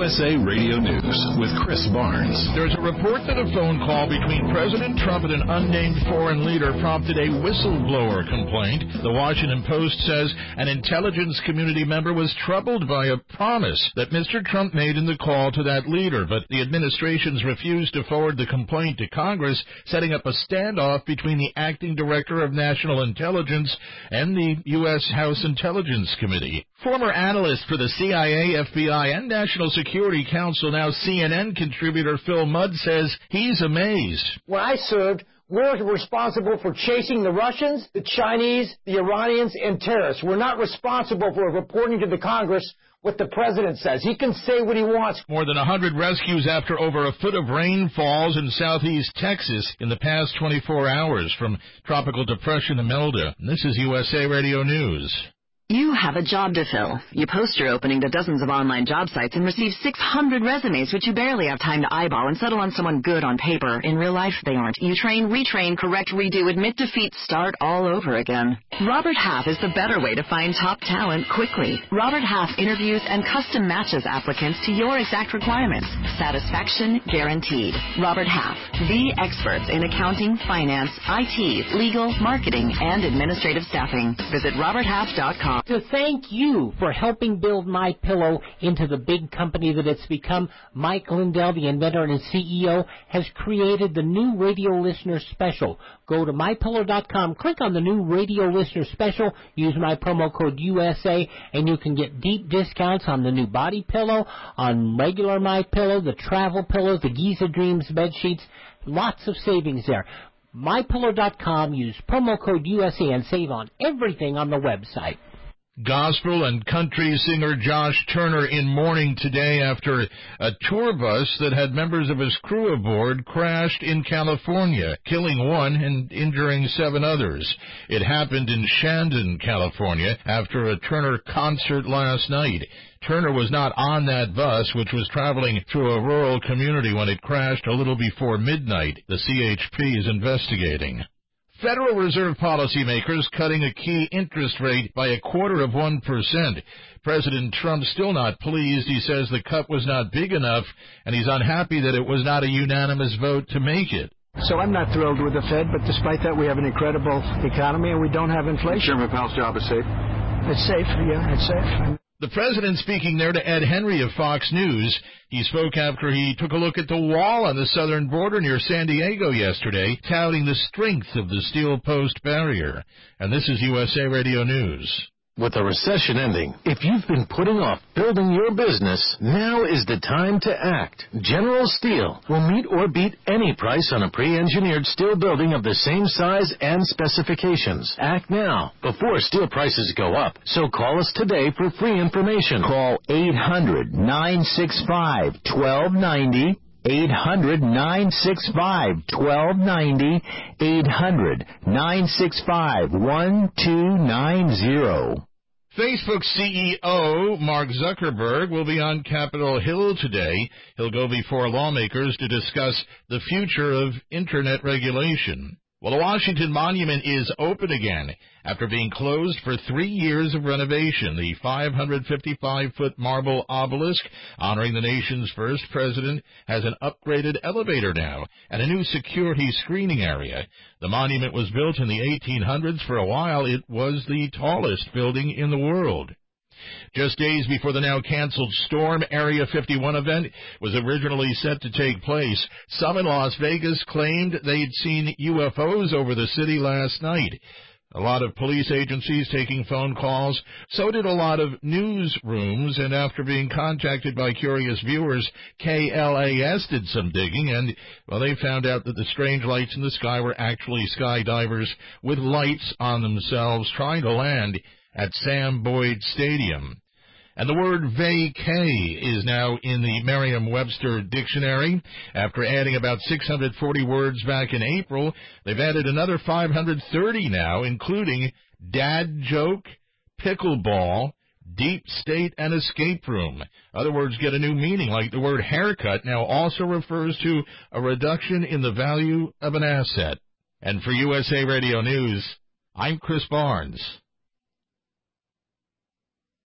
USA Radio News with Chris Barnes. There's a report that a phone call between President Trump and an unnamed foreign leader prompted a whistleblower complaint. The Washington Post says an intelligence community member was troubled by a promise that Mr. Trump made in the call to that leader, but the administration's refused to forward the complaint to Congress, setting up a standoff between the acting director of national intelligence and the U.S. House Intelligence Committee. Former analyst for the CIA, FBI, and National Security Council, now CNN contributor Phil Mudd says he's amazed. When I served, we're responsible for chasing the Russians, the Chinese, the Iranians, and terrorists. We're not responsible for reporting to the Congress what the president says. He can say what he wants. More than 100 rescues after over a foot of rain falls in southeast Texas in the past 24 hours from Tropical Depression Imelda. This is USA Radio News. You have a job to fill. You post your opening to dozens of online job sites and receive 600 resumes, which you barely have time to eyeball and settle on someone good on paper. In real life, they aren't. You train, retrain, correct, redo, admit defeat, start all over again. Robert Half is the better way to find top talent quickly. Robert Half interviews and custom matches applicants to your exact requirements. Satisfaction guaranteed. Robert Half, the experts in accounting, finance, IT, legal, marketing, and administrative staffing. Visit roberthalf.com. To thank you for helping build MyPillow into the big company that it's become, Mike Lindell, the inventor and CEO, has created the new radio listener special. Go to MyPillow.com, click on the new radio listener special, use my promo code USA, and you can get deep discounts on the new body pillow, on regular MyPillow, the travel pillows, the Giza Dreams bed sheets. Lots of savings there. MyPillow.com, use promo code USA and save on everything on the website. Gospel and country singer Josh Turner in mourning today after a tour bus that had members of his crew aboard crashed in California, killing one and injuring 7 others. It happened in Shandon, California, after a Turner concert last night. Turner was not on that bus, which was traveling through a rural community when it crashed a little before midnight. The CHP is investigating. Federal Reserve policymakers cutting a key interest rate by 0.25%. President Trump still not pleased. He says the cut was not big enough, and he's unhappy that it was not a unanimous vote to make it. So I'm not thrilled with the Fed, but despite that, we have an incredible economy, and we don't have inflation. Chairman Powell's job is safe? It's safe, yeah, it's safe. The president speaking there to Ed Henry of Fox News. He spoke after he took a look at the wall on the southern border near San Diego yesterday, touting the strength of the steel post barrier. And this is USA Radio News. With the recession ending, if you've been putting off building your business, now is the time to act. General Steel will meet or beat any price on a pre-engineered steel building of the same size and specifications. Act now, before steel prices go up. So call us today for free information. Call 800-965-1290. 800-965-1290, 800-965-1290. Facebook CEO Mark Zuckerberg will be on Capitol Hill today. He'll go before lawmakers to discuss the future of Internet regulation. Well, the Washington Monument is open again after being closed for 3 years of renovation. The 555-foot marble obelisk honoring the nation's first president has an upgraded elevator now and a new security screening area. The monument was built in the 1800s. For a while, it was the tallest building in the world. Just days before the now-canceled Storm Area 51 event was originally set to take place, some in Las Vegas claimed they'd seen UFOs over the city last night. A lot of police agencies taking phone calls, so did a lot of newsrooms, and after being contacted by curious viewers, KLAS did some digging, and, well, they found out that the strange lights in the sky were actually skydivers with lights on themselves trying to land at Sam Boyd Stadium. And the word vacay is now in the Merriam-Webster dictionary. After adding about 640 words back in April, they've added another 530 now, including dad joke, pickleball, deep state, and escape room. Other words get a new meaning, like the word haircut now also refers to a reduction in the value of an asset. And for USA Radio News, I'm Chris Barnes.